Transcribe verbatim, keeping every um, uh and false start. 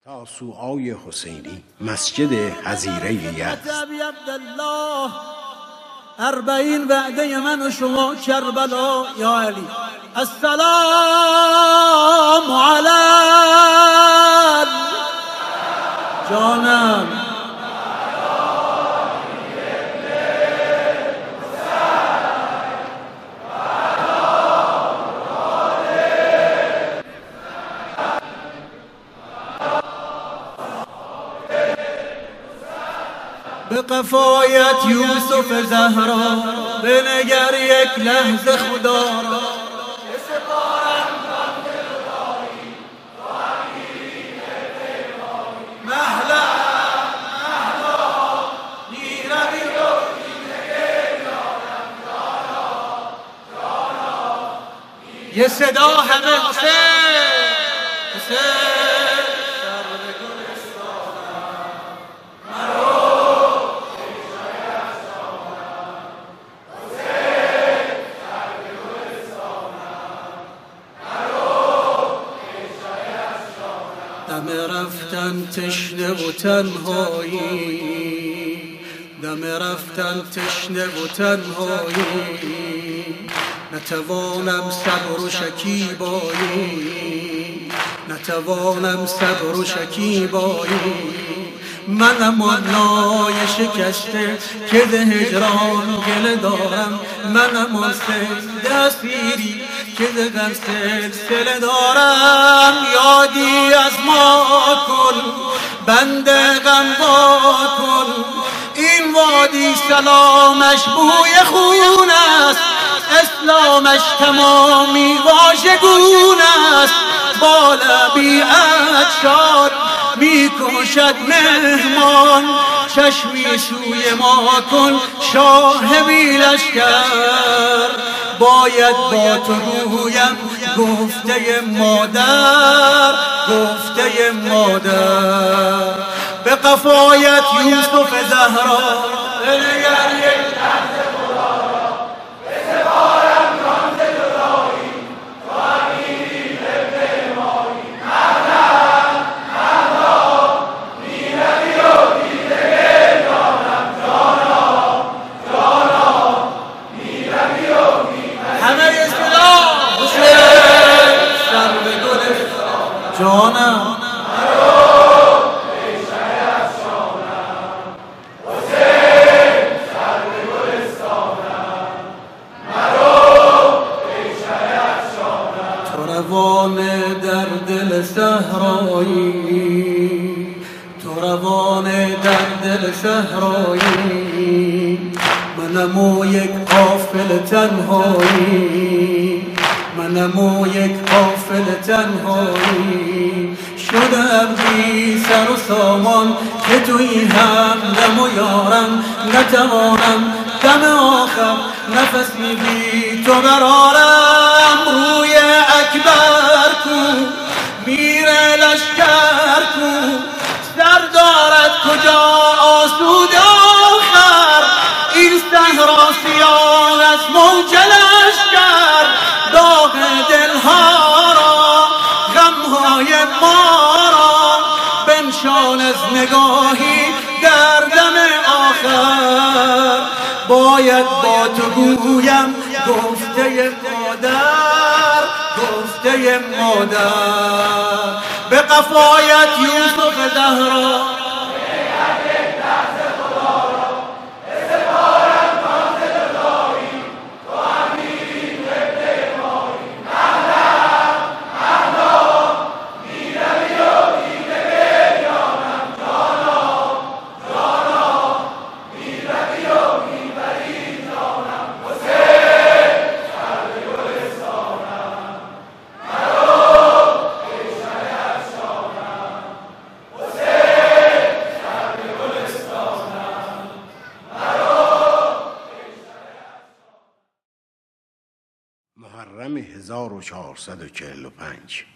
تاسوعای حسینی مسجد حظیره یزد. عبدالله اربعین وعده من و شما کربلا یا علی. السلام علی جانم به قفایت یوسف زهرا بنگر یک لحظه خدا را. مهلا مهلا نیروی رو یه صدا همه حسین حسین دم رفتن تشنه و تنهایی، دم رفتن تشنه و تنهایی، نتوانم صبر و شکیبایی، نتوانم صبر و شکیبایی. منم آن نای شکسته که ده هجران گله دارم، منم آن سید اسیری که ده غم سلسله دارم. یادی از ما کن بنده غم وا کن، این وادی سلامش بوی خون است، اسلامش تمامی واژگون است. با لبی عطشان می کشد مهمان، چشمی سوی ما کن شاه بی لشکر. باید با تو گویم گفته مادر، گفته مادر. به قفایت یوسف زهرا بنگر یک لحظه خدا را. به سپارم رمز جدایی تو امیری ابن مایی. مهلا مهلا میروی و دیده جانم جانا جانا میروی و میروی. همه صدا حسین سر به گلستان جانم روان در دل صحرایی، تو روان در دل صحرایی. منم و یک قافل تنهایی، منم و یک قافل تنهایی. شدم بی سر و سامان که توی هم دم و یارم، نتوانم دم آخر نفسی بی تو برارم. روی اکبر کو میره لشکر کو، سر دارد کجا آسود آخر. این صحرا سیاه از موج لشکر، داغ دلها را غمهای ما را بنشان از نگاهی در دم آخر. باید با تو گویم گفته مادر، گفته مادر. به قفایت یوسف زهرا محرم هزار و چهارصد و چهل و پنج